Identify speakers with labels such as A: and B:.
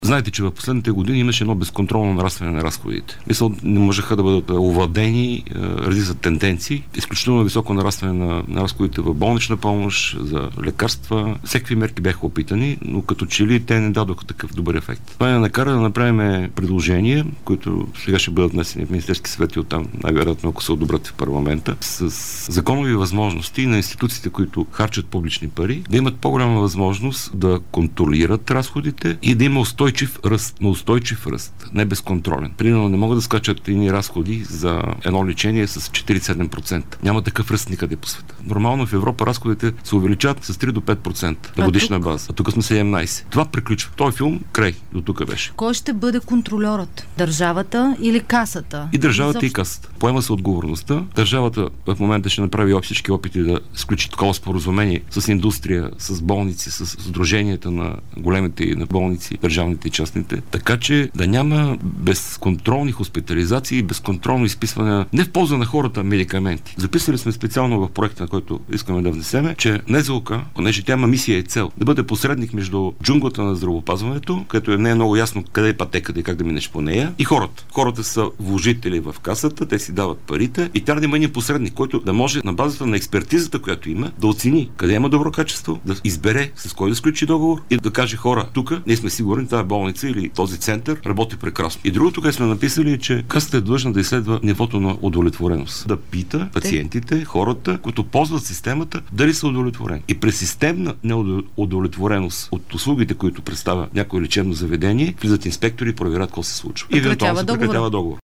A: Знаете, че в последните години имаше едно безконтролно нарастване на разходите. Мисля, не можеха да бъдат овладени редица тенденции. Изключително високо нарастване на разходите в болнична помощ, за лекарства. Всеки мерки бяха опитани, но като че ли те не дадоха такъв добър ефект. Това ни накара да направим предложения, които сега ще бъдат внесени в Министерски съвет и оттам, най-вероятно, ако се одобрят в парламента, с законови възможности на институциите, които харчат публични пари, да имат по-голяма възможност да контролират разходите и да има устойчив ръст, не безконтролен. Примерно не могат да скачат едни разходи за едно лечение с 47%. Няма такъв ръст никъде по света. Нормално в Европа разходите се увеличават с 3 до 5% на годишна база. А тук сме 17. Това приключва. Този филм, край, до тук беше.
B: Кой ще бъде контрольорът? Държавата или касата?
A: И държавата, и касата. Поема се отговорността. Държавата в момента ще направи всички опити да сключи такова споразумение с индустрия, с болници, с сдруженията на големите и на болници, държавните и частните, така че да няма безконтролни хоспитализации и безконтролно изписване не в полза на хората медикаменти. Записали сме специално в проекта, на който искаме да внесеме, че НЗОК, понеже тя има мисия и цел, да бъде посредник между джунглата на здравеопазването, където не е много ясно къде е пътеката и как да минеш по нея, и хората. Хората са вложители в касата, те си дават парите и трябва да има един посредник, който да може на базата на експертизата, която има, да оцени къде има добро качество, да избере с кой да сключи договор и да каже: хора, тук ние сме сигурни, тази болница или този център работи прекрасно. И другото, което сме написали, е, че касата е длъжна да изследва нивото на удовлетвореност. Да пита пациентите, хората, които ползват системата, дали са удовлетворени. И при системна неудовлетвореност от услугите, които представя някое лечебно заведение, влизат инспектори и проверят какво се случва. И евентуално се прекратява договор.